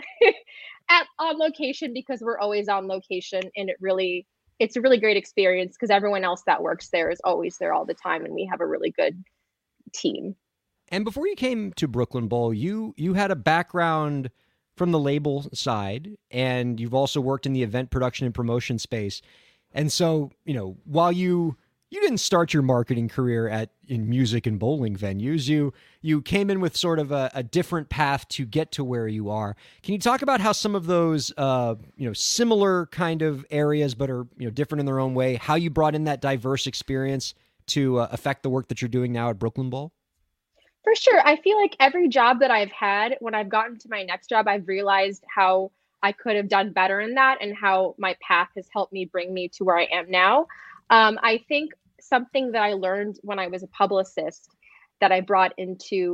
on location, because we're always on location, and it's a really great experience because everyone else that works there is always there all the time, and we have a really good team. And before you came to Brooklyn Bowl, you had a background from the label side, and you've also worked in the event production and promotion space. And so, while you didn't start your marketing career in music and bowling venues, you came in with sort of a different path to get to where you are. Can you talk about how some of those similar kind of areas, but are different in their own way, how you brought in that diverse experience to affect the work that you're doing now at Brooklyn Bowl? For sure. I feel like every job that I've had, when I've gotten to my next job, I've realized how I could have done better in that and how my path has helped me bring me to where I am now. I think something that I learned when I was a publicist that I brought into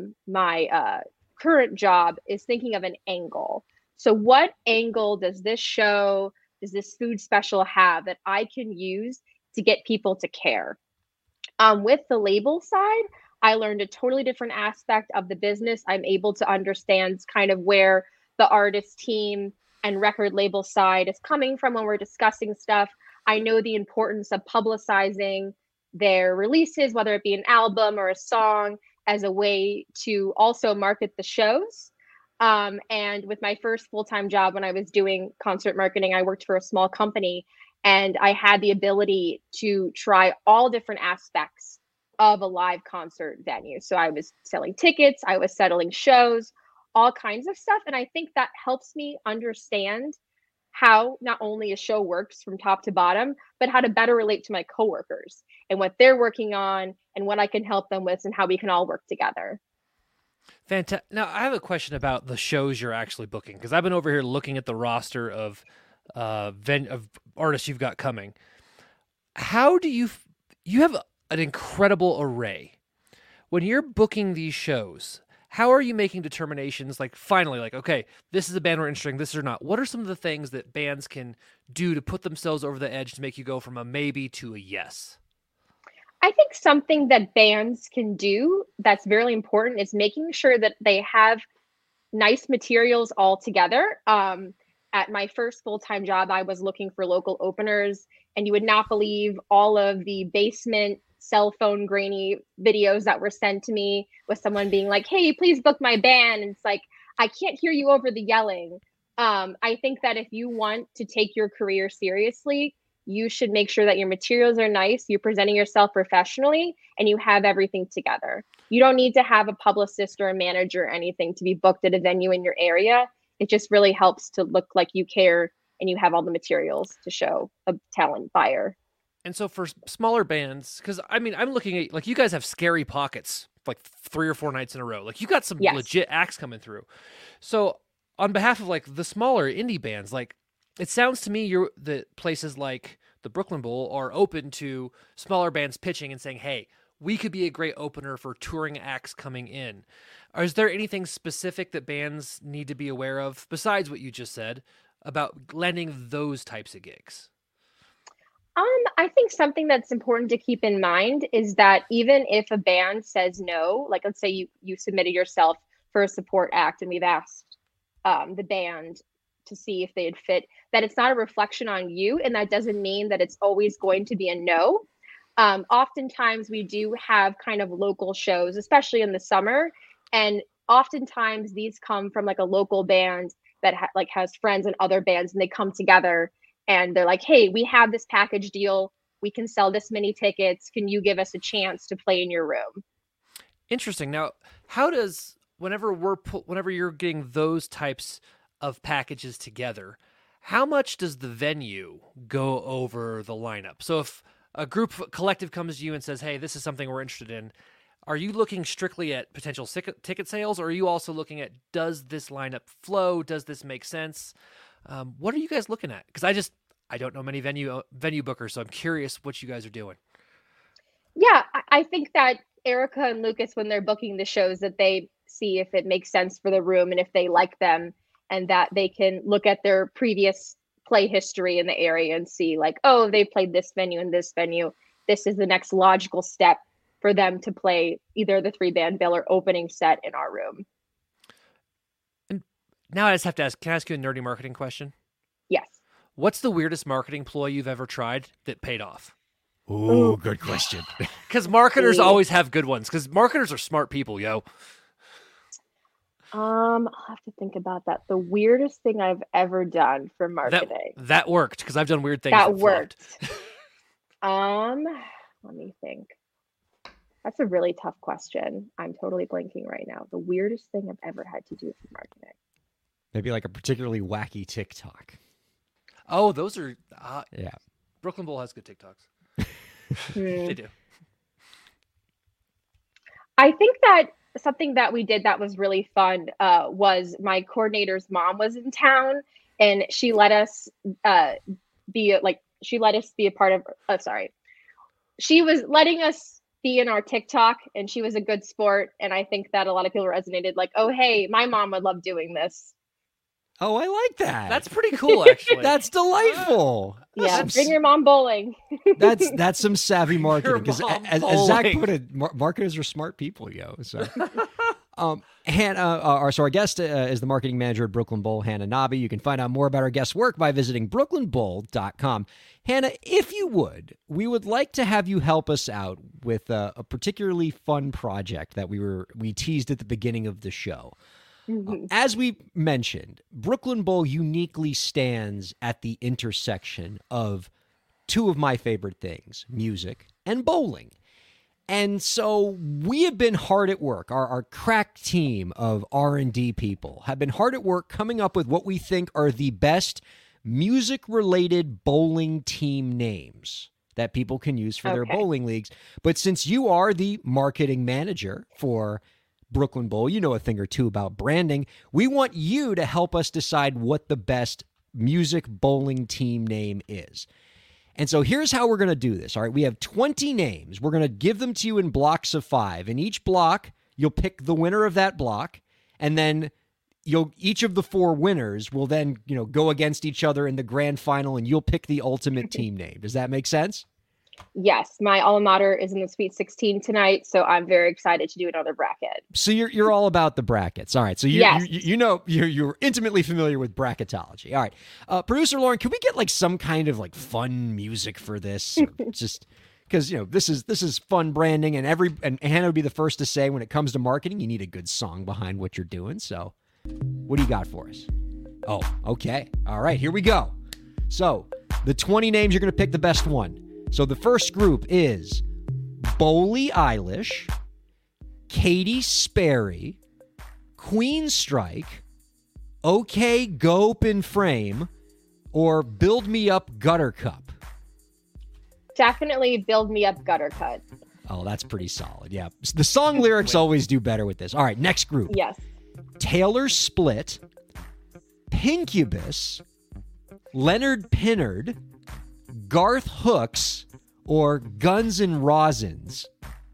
my current job is thinking of an angle. So what angle does this show, does this food special have that I can use to get people to care? With the label side, I learned a totally different aspect of the business. I'm able to understand kind of where the artist team and record label side is coming from when we're discussing stuff. I know the importance of publicizing their releases, whether it be an album or a song, as a way to also market the shows. And with my first full-time job, when I was doing concert marketing, I worked for a small company, and I had the ability to try all different aspects of a live concert venue. So I was selling tickets, I was settling shows, all kinds of stuff. And I think that helps me understand how not only a show works from top to bottom, but how to better relate to my coworkers and what they're working on and what I can help them with and how we can all work together. Fantastic. Now, I have a question about the shows you're actually booking, because I've been over here looking at the roster of artists you've got coming. How do you have an incredible array. When you're booking these shows, how are you making determinations, like finally, like, okay, this is a band we're interested in, this or not? What are some of the things that bands can do to put themselves over the edge to make you go from a maybe to a yes? I think something that bands can do that's very important is making sure that they have nice materials all together. At my first full-time job, I was looking for local openers, and you would not believe all of the basement cell phone grainy videos that were sent to me with someone being like, hey, please book my band. And it's like, I can't hear you over the yelling. I think that if you want to take your career seriously, you should make sure that your materials are nice, you're presenting yourself professionally, and you have everything together. You don't need to have a publicist or a manager or anything to be booked at a venue in your area. It just really helps to look like you care and you have all the materials to show a talent buyer. And so for smaller bands, because I mean, I'm looking at, like, you guys have Scary Pockets like 3 or 4 nights in a row. Like, you got some legit acts coming through. So on behalf of like the smaller indie bands, like, it sounds to me that places like the Brooklyn Bowl are open to smaller bands pitching and saying, hey, we could be a great opener for touring acts coming in. Or is there anything specific that bands need to be aware of, besides what you just said, about landing those types of gigs? I think something that's important to keep in mind is that even if a band says no, like let's say you submitted yourself for a support act and we've asked the band to see if they'd fit, that it's not a reflection on you, and that doesn't mean that it's always going to be a no. Oftentimes we do have kind of local shows, especially in the summer, and oftentimes these come from like a local band that has friends and other bands, and they come together and they're like, hey, we have this package deal. we can sell this many tickets. Can you give us a chance to play in your room? Interesting. Now, how does whenever you're getting those types of packages together, how much does the venue go over the lineup? So if a collective comes to you and says, "Hey, this is something we're interested in," are you looking strictly at potential ticket sales, or are you also looking at, does this lineup flow? Does this make sense? What are you guys looking at? Because I don't know many venue bookers, so I'm curious what you guys are doing. Yeah, I think that Erica and Lucas, when they're booking the shows, that they see if it makes sense for the room and if they like them, and that they can look at their previous play history in the area and see like, oh, they played this venue and this venue. This is the next logical step for them to play either the 3-band bill or opening set in our room. And now I just have to ask, can I ask you a nerdy marketing question? Yes. What's the weirdest marketing ploy you've ever tried that paid off? Ooh, good question. Because marketers always have good ones, because marketers are smart people, yo. I'll have to think about that. The weirdest thing I've ever done for marketing. That worked, because I've done weird things. That worked. Let me think. That's a really tough question. I'm totally blanking right now. The weirdest thing I've ever had to do for marketing. Maybe like a particularly wacky TikTok. Oh, those are yeah. Brooklyn Bowl has good TikToks. They do. I think that something that we did that was really fun was my coordinator's mom was in town, and she let us be a part of. She was letting us be in our TikTok, and she was a good sport. And I think that a lot of people resonated, like, "Oh, hey, my mom would love doing this." Oh, I like that. That's pretty cool, actually. That's delightful. Yeah, bring your mom bowling. That's some savvy marketing, because mom as Zach put it, marketers are smart people, yo. So, Hannah, our guest is the marketing manager at Brooklyn Bowl, Hannah Nobby. You can find out more about our guest's work by visiting brooklynbowl.com. Hannah, if you would, we would like to have you help us out with a particularly fun project that we teased at the beginning of the show. As we mentioned, Brooklyn Bowl uniquely stands at the intersection of two of my favorite things, music and bowling. And so we have been hard at work. Our crack team of R&D people have been hard at work coming up with what we think are the best music-related bowling team names that people can use for their bowling leagues. But since you are the marketing manager for Brooklyn Bowl, you know a thing or two about branding. We want you to help us decide what the best music bowling team name is. And so here's how we're going to do this. All right, we have 20 names. We're going to give them to you in blocks of 5. In each block, you'll pick the winner of that block, and then each of the 4 winners will then, go against each other in the grand final, and you'll pick the ultimate team name. Does that make sense? Yes, my alma mater is in the Sweet 16 tonight, so I'm very excited to do another bracket. So you're all about the brackets. All right. So you're intimately familiar with bracketology. All right. Producer Lauren, can we get like some kind of like fun music for this? Just because this is fun branding, and Hannah would be the first to say when it comes to marketing, you need a good song behind what you're doing. So what do you got for us? Oh, okay. All right, here we go. So the 20 names, you're going to pick the best one. So the first group is Bowlie Eilish, Katy Sperry, Queen Strike, OK Gope and Frame, or Build Me Up Gutter Cup. Definitely Build Me Up Gutter Cut. Oh, that's pretty solid. Yeah. The song lyrics always do better with this. All right, next group. Yes. Taylor Split, Pinkubus, Leonard Pinnard, Garth Hooks, or Guns N' Rosins.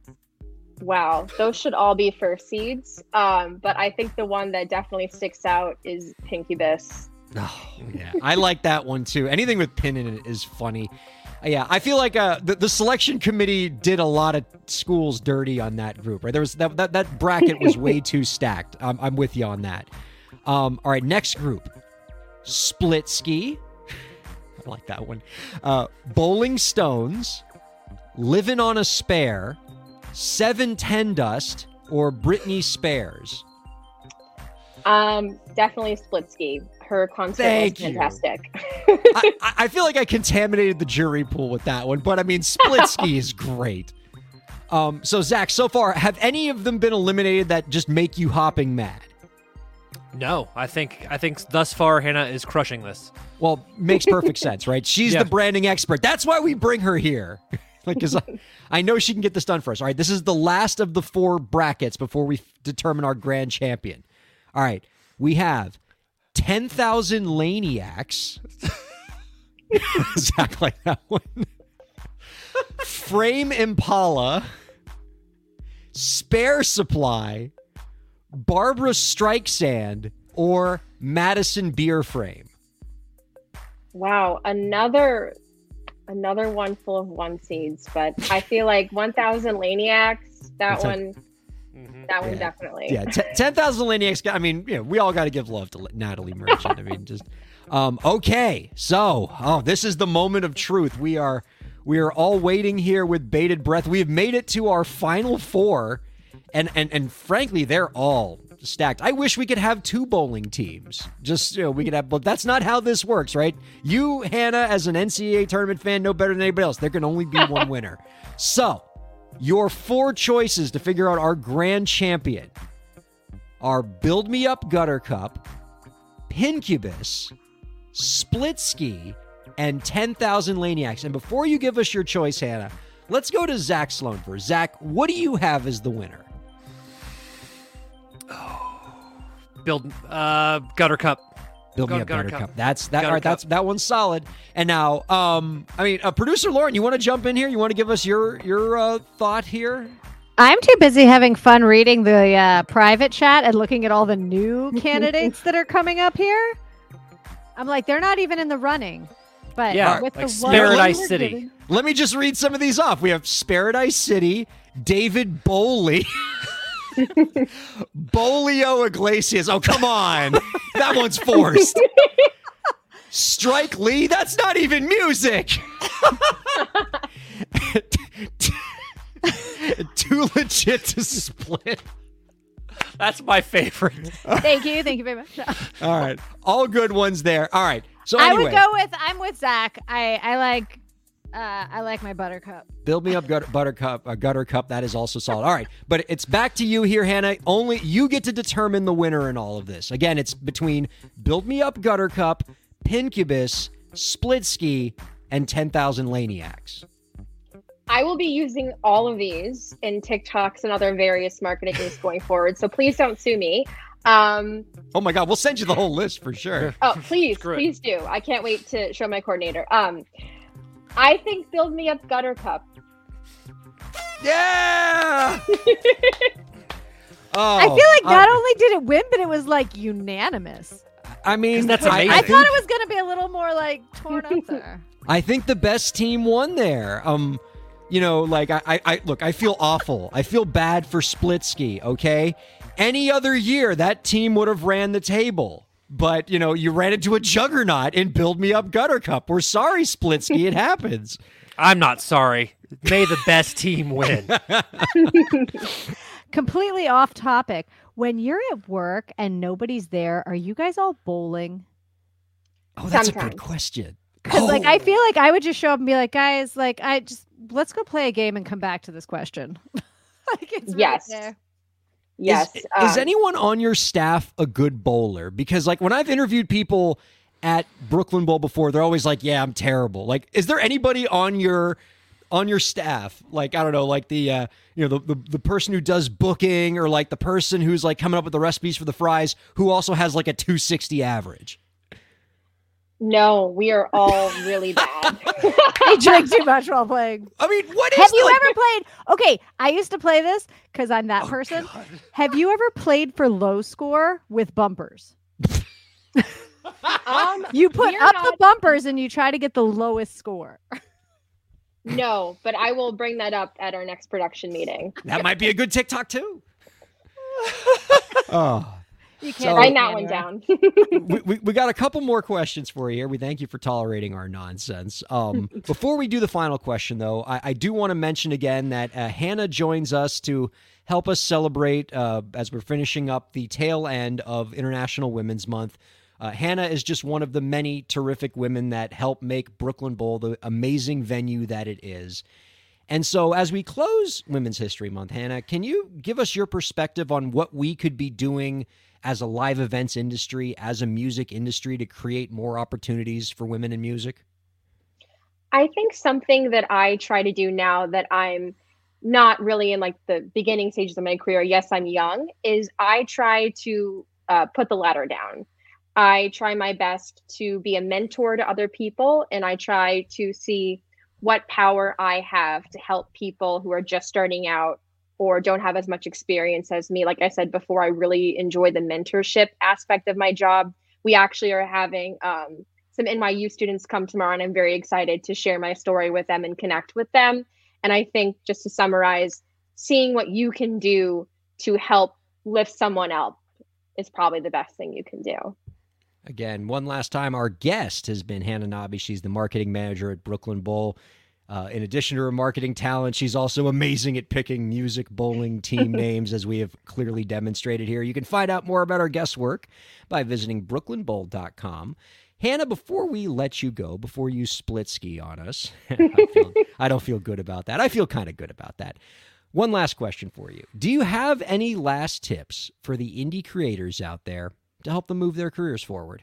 Wow, those should all be first seeds. But I think the one that definitely sticks out is Pinkubus. Oh, yeah. I like that one too. Anything with pin in it is funny. Yeah, I feel like the selection committee did a lot of schools dirty on that group, right? There was that bracket was way too stacked. I'm with you on that. All right, next group. Split Ski. I like that one. Bowling Stones, Living on a Spare, 710 Dust, or Britney Spares. Definitely Split Ski. her concert Thank was you. fantastic. I feel like I contaminated the jury pool with that one, but I mean, Splitsky is great. So Zach, so far, have any of them been eliminated that just make you hopping mad? No, I think thus far Hannah is crushing this. Well, makes perfect sense, right? She's Yeah. the branding expert. That's why we bring her here. Because I know she can get this done for us. All right, this is the last of the 4 brackets before we determine our grand champion. All right, we have 10,000 Laniacs. Zach like that one. Frame Impala. Spare Supply. Barbara Streisand, or Madison Beer Frame. Wow, another one full of 1 seeds, but I feel like 1,000 Laniacs, that one definitely. Yeah, 10,000 Laniacs. I mean, we all got to give love to Natalie Merchant. I mean, just okay. So, this is the moment of truth. We are all waiting here with bated breath. We have made it to our final 4, and frankly, they're all stacked. I wish we could have 2 bowling teams. Just we could have, but that's not how this works, right? You, Hannah, as an NCAA tournament fan, know better than anybody else. There can only be one winner. So, your 4 choices to figure out our grand champion are Build Me Up Gutter Cup, Pincubus, Splitsky, and 10,000 Laniacs. And before you give us your choice, Hannah, let's go to Zach Sloan first. Zach, what do you have as the winner? Build Gutter Cup. Build Me Go Up Gutter Gutter Cup. Cup. That's that. Gutter All right, Cup. that one's solid. And now, producer Lauren, you want to jump in here? You want to give us your thought here? I'm too busy having fun reading the private chat and looking at all the new candidates that are coming up here. I'm like, they're not even in the running. But Yeah, with like the one Paradise we're City. giving- Let me just read some of these off. We have Paradise City, David Bowley, Bolio Iglesias. Oh, come on. That one's forced. Strike Lee. That's not even music. Too legit to split. That's my favorite. Thank you very much. All right. All good ones there. All right. So I anyway, would go with. I'm with Zach. I like my Buttercup. Build Me Up Gutter Cup. That is also solid. All right. But it's back to you here, Hannah. Only you get to determine the winner in all of this. Again, it's between Build Me Up Gutter Cup, Pincubus, Splitsky, and 10,000 Laniacs. I will be using all of these in TikToks and other various marketing things going forward, so please don't sue me. Oh my God, we'll send you the whole list for sure. Oh, please, Screw it. please do. I can't wait to show my coordinator. I think Build Me Up Gutter Cup. Yeah. I feel like not only did it win, but it was like unanimous. I mean, That's I amazing. I think- thought it was going to be a little more like torn up there. I think the best team won there. I feel awful. I feel bad for Splitsky, okay? Any other year, that team would have ran the table. But, you ran into a juggernaut in Build Me Up Gutter Cup. We're sorry, Splitsky. It happens. I'm not sorry. May the best team win. Completely off topic. When you're at work and nobody's there, are you guys all bowling? Oh, that's a Sometimes. good question. Because I feel like I would just show up and be like, guys, let's go play a game and come back to this question. It's right Yes. there. Yes. Is anyone on your staff a good bowler? Because when I've interviewed people at Brooklyn Bowl before, they're always like, "Yeah, I'm terrible." Is there anybody on your staff? I don't know, the person who does booking, or the person who's coming up with the recipes for the fries, who also has a 260 average. No, we are all really bad. I drink too much while playing. I mean, what is Have you ever played? Okay, I used to play this because I'm that person. God. Have you ever played for low score with bumpers? You put we're up not- the bumpers and you try to get the lowest score. No, but I will bring that up at our next production meeting. That might be a good TikTok too. Oh. You So- can't Write do that it one anyway. down. we got a couple more questions for you here. We thank you for tolerating our nonsense. Before we do the final question, though, I do want to mention again that Hannah joins us to help us celebrate as we're finishing up the tail end of International Women's Month. Hannah is just one of the many terrific women that help make Brooklyn Bowl the amazing venue that it is. And so as we close Women's History Month, Hannah, can you give us your perspective on what we could be doing as a live events industry, as a music industry, to create more opportunities for women in music? I think something that I try to do now that I'm not really in like the beginning stages of my career, yes, I'm young, is I try to put the ladder down. I try my best to be a mentor to other people, and I try to see what power I have to help people who are just starting out or don't have as much experience as me. Like I said before, I really enjoy the mentorship aspect of my job. We actually are having some NYU students come tomorrow, and I'm very excited to share my story with them and connect with them. And I think, just to summarize, seeing what you can do to help lift someone up is probably the best thing you can do. Again, one last time, our guest has been Hannah Nobby. She's the marketing manager at Brooklyn Bowl. In addition to her marketing talent, she's also amazing at picking music bowling team names, as we have clearly demonstrated here. You can find out more about our guest work by visiting brooklynbowl.com. Hannah, before we let you go, before you split ski on us, I don't feel good about that. I feel kind of good about that. One last question for you. Do you have any last tips for the indie creators out there to help them move their careers forward?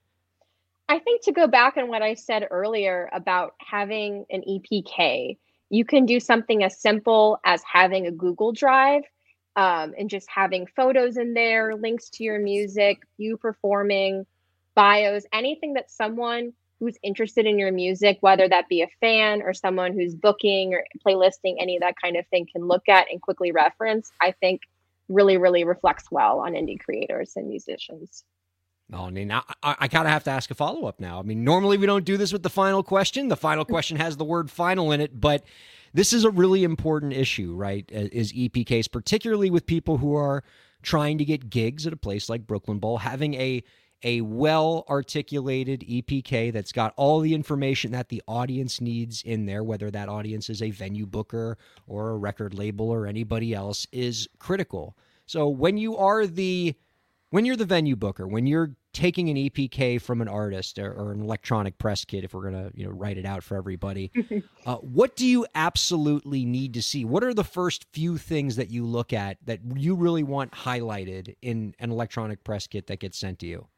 I think, to go back on what I said earlier about having an EPK, you can do something as simple as having a Google Drive and just having photos in there, links to your music, you performing, bios, anything that someone who's interested in your music, whether that be a fan or someone who's booking or playlisting, any of that kind of thing, can look at and quickly reference, I think really, really reflects well on indie creators and musicians. Oh, I mean, I kind of have to ask a follow-up now. I mean, normally we don't do this with the final question. The final question has the word final in it, but this is a really important issue, right, is EPKs, particularly with people who are trying to get gigs at a place like Brooklyn Bowl. Having a well-articulated EPK that's got all the information that the audience needs in there, whether that audience is a venue booker or a record label or anybody else, is critical. So when you're the venue booker, when you're taking an EPK from an artist or an electronic press kit, if we're going to write it out for everybody, what do you absolutely need to see? What are the first few things that you look at that you really want highlighted in an electronic press kit that gets sent to you?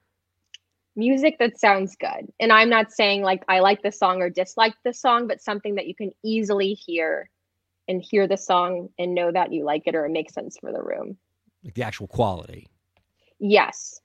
Music that sounds good. And I'm not saying like I like the song or dislike the song, but something that you can easily hear and hear the song and know that you like it or it makes sense for the room. Like the actual quality. Yes.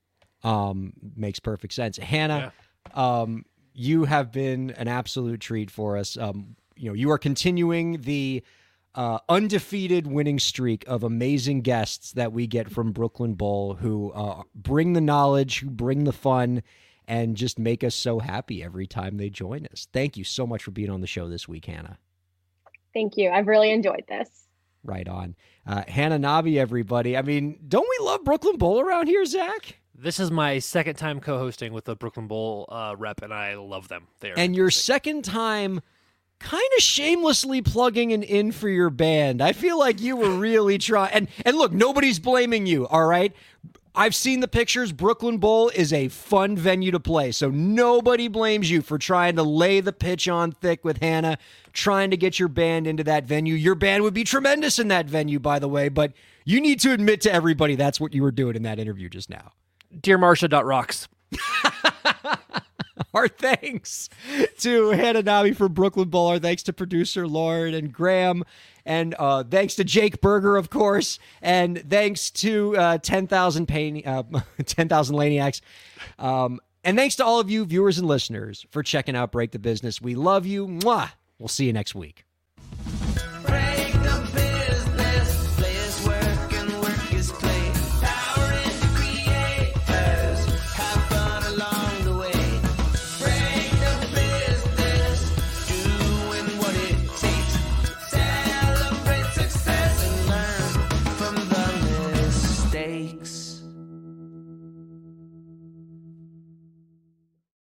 Makes perfect sense. Hannah, you have been an absolute treat for us. You are continuing the undefeated winning streak of amazing guests that we get from Brooklyn Bowl, who bring the knowledge, who bring the fun, and just make us so happy every time they join us. Thank you so much for being on the show this week, Hannah. Thank you. I've really enjoyed this. Right on. Hannah Nobby, everybody. I mean, don't we love Brooklyn Bowl around here, Zach? This is my second time co-hosting with the Brooklyn Bowl rep, and I love them. And your second time kind of shamelessly plugging an in for your band. I feel like you were really trying. And look, nobody's blaming you, all right? I've seen the pictures. Brooklyn Bowl is a fun venue to play, so nobody blames you for trying to lay the pitch on thick with Hannah, trying to get your band into that venue. Your band would be tremendous in that venue, by the way, but you need to admit to everybody that's what you were doing in that interview just now. Dear Marsha.rocks. Our thanks to Hannah Nobby for Brooklyn Bowl. Our thanks to producer Lauren and Graham. And thanks to Jake Berger, of course. And thanks to 10,000 Laniacs. And thanks to all of you viewers and listeners for checking out Break the Business. We love you. Mwah. We'll see you next week.